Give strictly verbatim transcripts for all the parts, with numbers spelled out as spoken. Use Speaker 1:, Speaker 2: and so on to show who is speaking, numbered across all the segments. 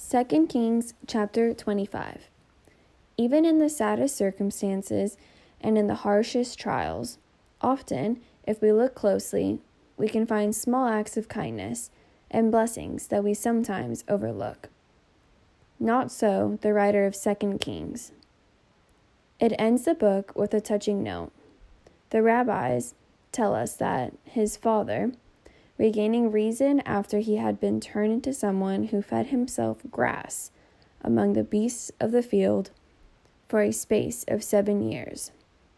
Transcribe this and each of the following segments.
Speaker 1: Second Kings chapter twenty-five. Even in the saddest circumstances and in the harshest trials, often, if we look closely, we can find small acts of kindness and blessings that we sometimes overlook. Not so the writer of Second Kings. It ends the book with a touching note. The rabbis tell us that his father, regaining reason after he had been turned into someone who fed himself grass among the beasts of the field for a space of seven years,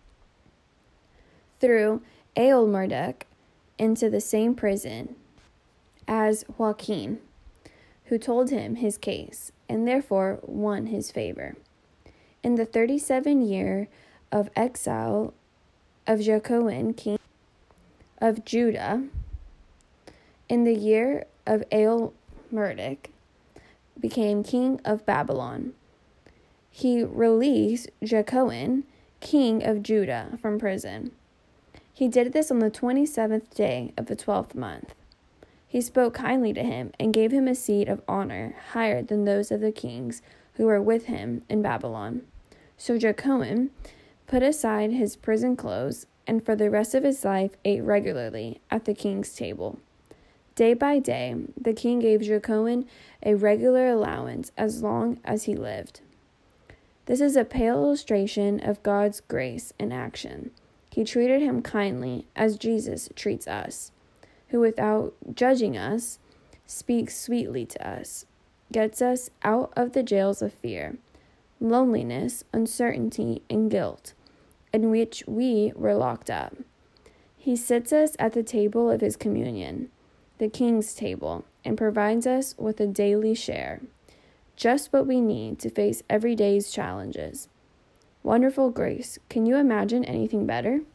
Speaker 1: threw Ahimelech into the same prison as Joachim, who told him his case, and therefore won his favor. In the thirty-seventh year of exile of Jehoiakim, king of Judah, in the year of Ahimelech became king of Babylon, he released Jehoiakim, king of Judah, from prison. He did this on the twenty-seventh day of the twelfth month. He spoke kindly to him and gave him a seat of honor higher than those of the kings who were with him in Babylon. So Jehoiakim put aside his prison clothes and for the rest of his life ate regularly at the king's table. Day by day, the king gave Jehoiakim a regular allowance as long as he lived. This is a pale illustration of God's grace in action. He treated him kindly as Jesus treats us, who without judging us, speaks sweetly to us, gets us out of the jails of fear, loneliness, uncertainty, and guilt, in which we were locked up. He sits us at the table of his communion, the king's table, and provides us with a daily share, just what we need to face every day's challenges. Wonderful grace. Can you imagine anything better?